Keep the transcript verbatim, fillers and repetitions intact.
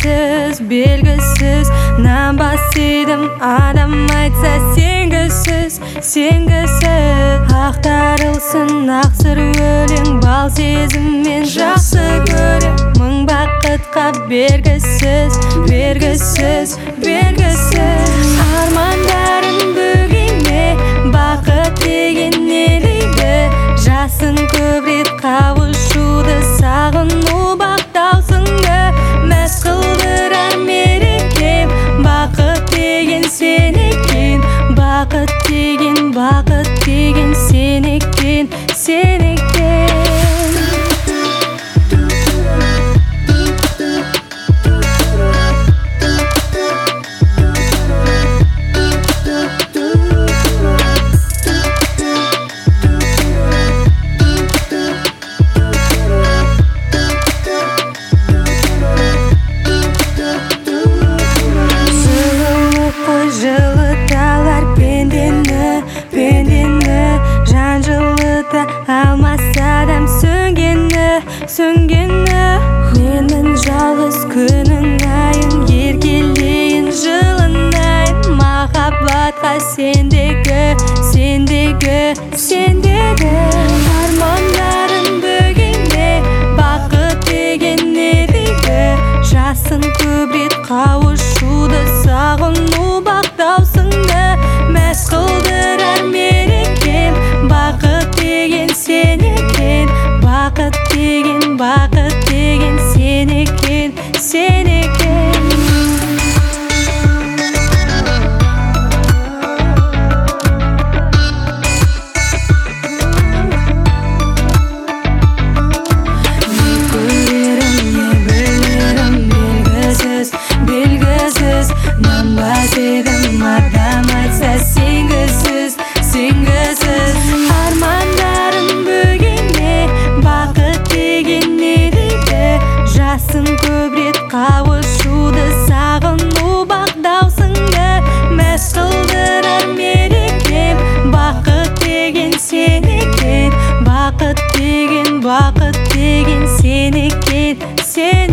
белгісіз, белгісіз нанбас едім, адам айтса сенгісіз, сенгісіз. Ақтарылсын ақсыр өлең, бал сезіммен жақсы көрем. Мың бақытқа бергісіз, бергісіз, бергісіз. Армандарым бөгеме, бақыт деген не дейді? Жасын көбірек қауышуды, сағыну бақтаусыңды мәз қылдырар мерекем. Бақыт деген сен екен, бақыт деген, бақыт деген сен екен, сен екен. Жылыталар пендені, пендені, жан жылыта алмас адам сөнгені, сөнгені. Менің жалғыз күнің айын, еркелейін жылынайын. Махаббатқа сендегі, сендегі, сендегі. Армандарым бөгеме, бақыт деген не дейді? Жасын көбірек қауышуды, сағыну бақтаусыңды мәз қылдырар мерекем. Бақыт деген сен екен, бақыт деген, бақыт деген сен екен, сен екен. Нанбас едім, адам айтса сенгісіз, сенгісіз. Армандарым бөгеме, бақыт деген не дейді? Жасын көбірек қауышуды, сағыну бақдаусыңды мәз қылдырар мерекем. Бақыт деген сен екен, бақыт деген, бақыт деген сен екен, сен